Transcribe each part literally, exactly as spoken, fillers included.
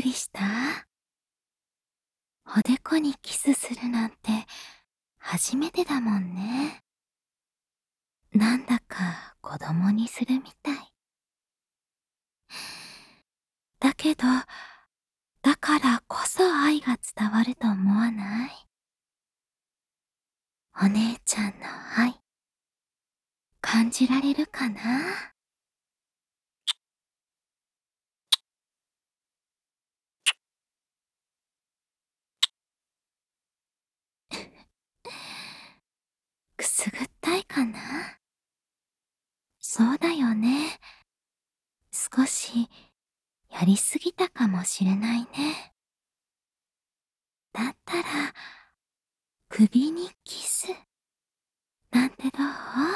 くりした？おでこにキスするなんて初めてだもんね。なんだか子供にするみたい。だけど、だからこそ愛が伝わると思わない？お姉ちゃんの愛、感じられるかな？くすぐったいかな？そうだよね。少しやりすぎたかもしれないね。だったら、首にキスなんてどう？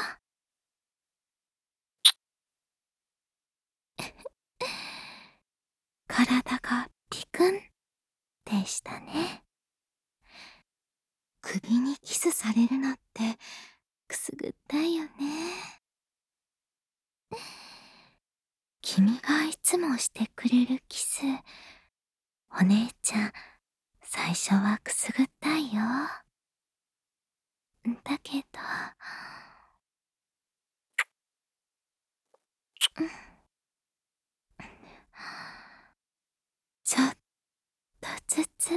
体がピクンでしたね。首にキスされるのってくすぐったいよね。君がいつもしてくれるキス、お姉ちゃん、最初はくすぐったいよ。だけど、うん、ちょっとずつ、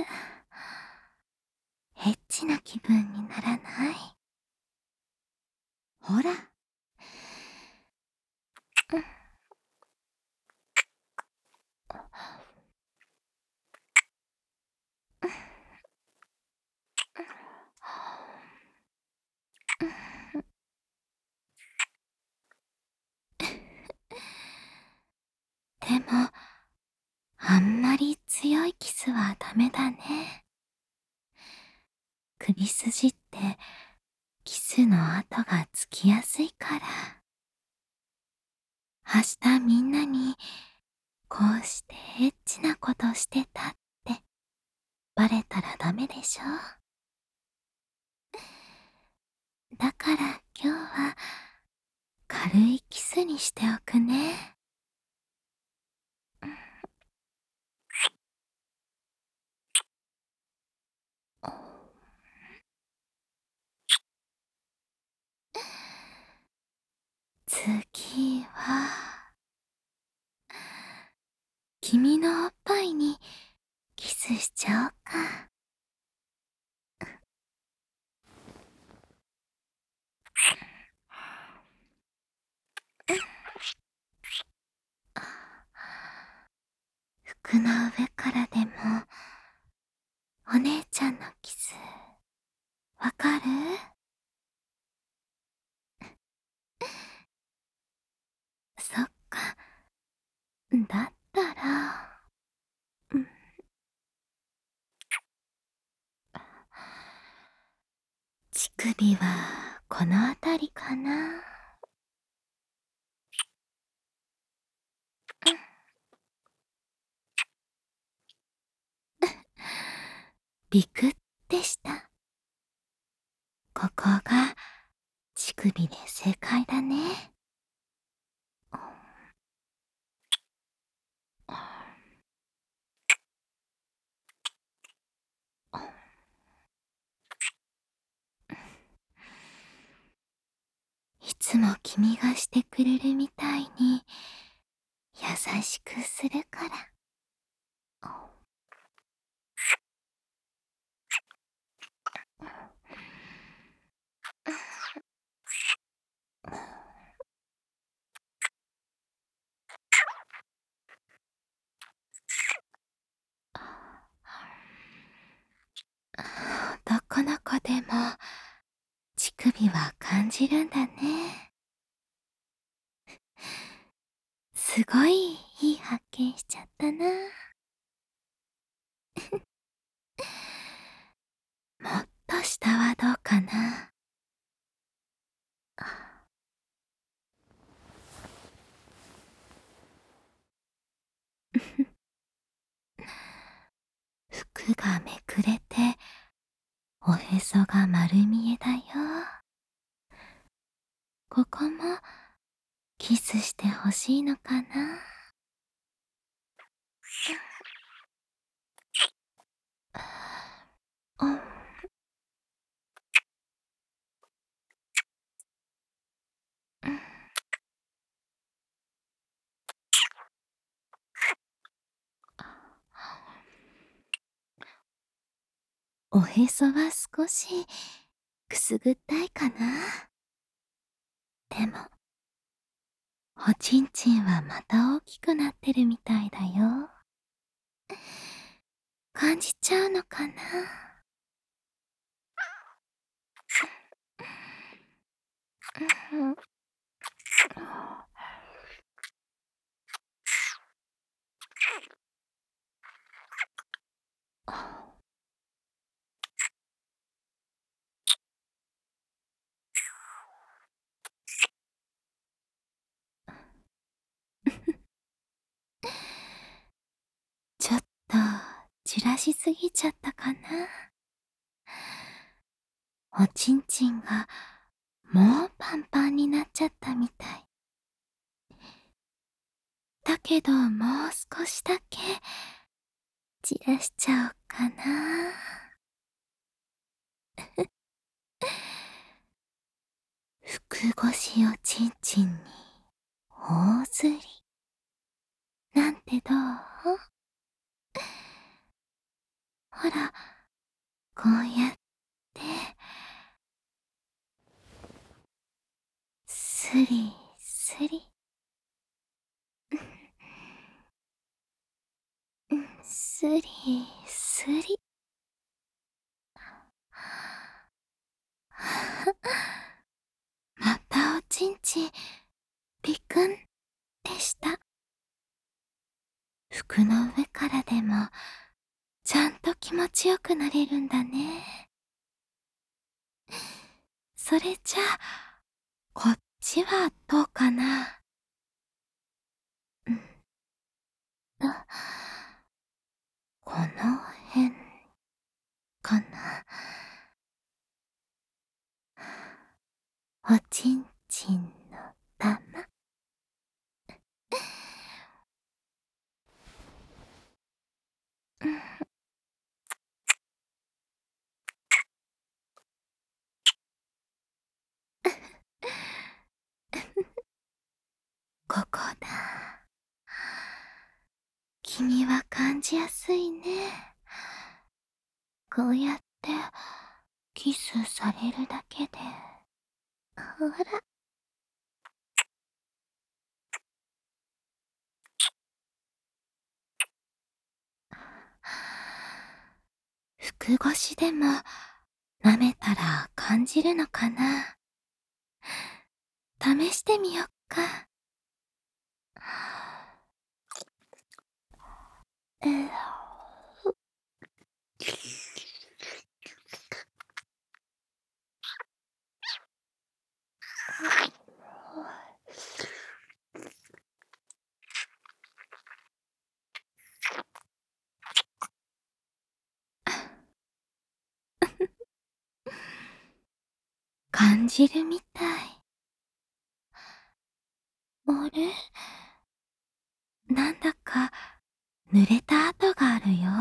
エッチな気分にならない？ほら、うん、でも、あんまり強いキスはダメだね。首筋ってキスの跡がつきやすいから。明日みんなにこうしてエッチなことしてたってバレたらダメでしょ？だから今日は軽いキスにしておくね。次は、君のおっぱいにキスしちゃおうか。服の上からでも、お姉ちゃんのキス、わかる？そっか、だったら、うん、乳首はこの辺りかな。ビクってした。ここが乳首で正解だね。いつも君がしてくれるみたいに優しくするから。男の子でも乳首は感じるんだね。すごいいい発見しちゃったな。もっと下はどうかな。服がめくれておへそが丸見えだよ。ここもキスしてほしいのかな。 おへそは少しくすぐったいかな。でも、おちんちんはまた大きくなってるみたいだよ。感じちゃうのかな。うん。ちょっとじらしすぎちゃったかな。おちんちんがもうパンパンになっちゃったみたい。だけどもう少しだけじらしちゃおうかな。服越しおちんちんに大ずりなんてどう？ほら、こうやってスリスリスリスリまたおちんちんピクンってした。服の上からでもちゃんと気持ちよくなれるんだね。それじゃあこっちはどうかな。うんと、この辺かな。おちんちんの玉。うん。ここだ。君は感じやすいね。こうやってキスされるだけで。ほら。服越しでも舐めたら感じるのかな。試してみよっか。えー感じるみたい。あれ？なんだか濡れた跡があるよ。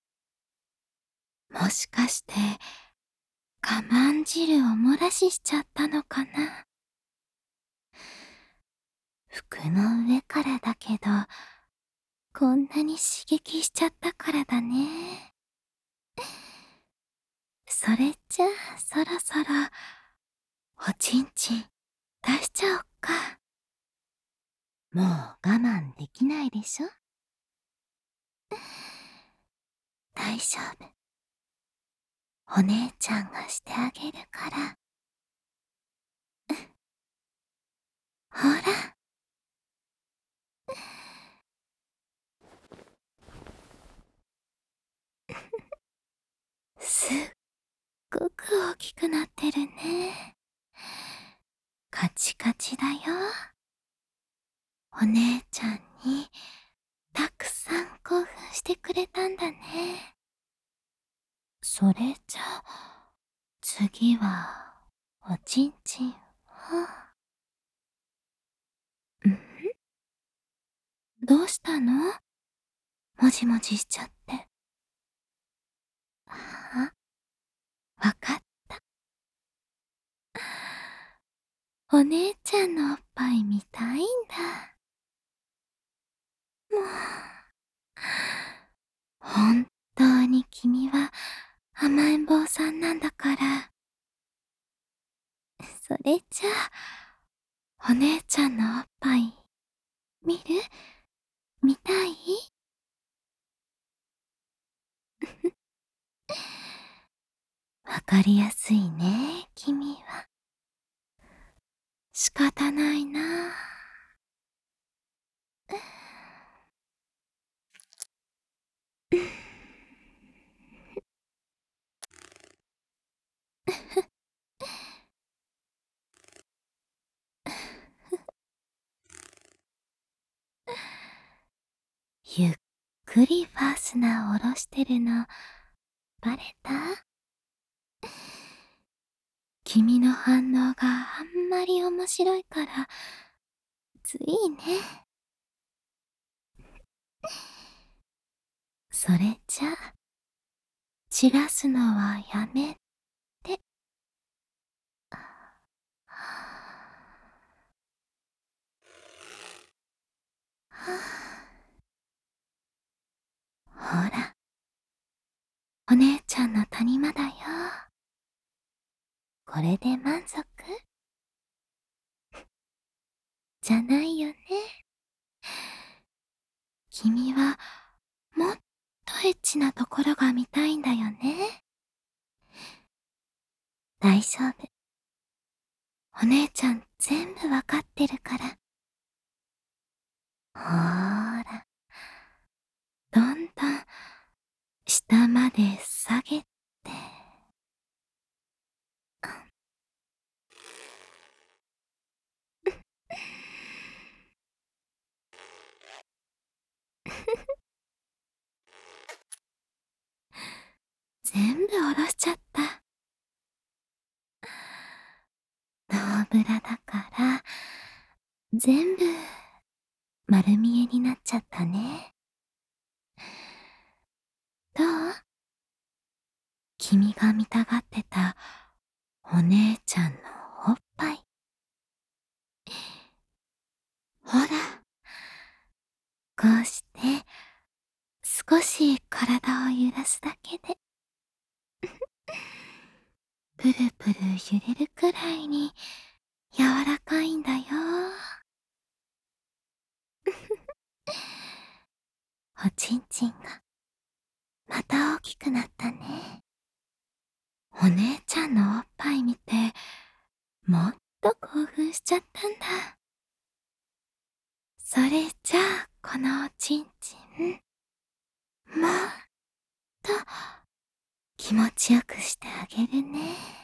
もしかして我慢汁を漏らししちゃったのかな。服の上からだけど、こんなに刺激しちゃったからだね。それじゃあそろそろおちんちん出しちゃおっか。もう我慢できないでしょ。大丈夫。お姉ちゃんがしてあげるから。ほら。すっごく大きくなってるね。カチカチだよ。お姉ちゃんにたくさん興奮してくれたんだね。それじゃあ次はおちんちんを。ん？どうしたの？もじもじしちゃって。あ、わかった。お姉ちゃんのおっぱい見たいんだ。もう、本当に君は甘えん坊さんなんだから。それじゃあ、お姉ちゃんのおっぱい、見る？見たい？わかりやすいね、君は。仕方ないな。ゆっくりファスナー下ろしてるの、バレた？君の反応があんまり面白いから、ついね。それじゃあ、散らすのはやめて。はあ、ほら、お姉ちゃんの谷間だよ。これで満足？じゃないよね。君はもっとエッチなところが見たいんだよね。大丈夫。お姉ちゃん全部わかってるから。ほーら、どんどん下まで下げて。全部下ろしちゃった。ノーブラだから、全部丸見えになっちゃったね。どう？君が見たがってたお姉ちゃんのおっぱい。ほら、こうして少し体を揺らすだけでプルプル揺れるくらいに柔らかいんだよ。おちんちんがまた大きくなったね。お姉ちゃんのおっぱい見てもっと興奮しちゃったんだ。それじゃあこのおちんちんもっと気持ちよくしてあげるね。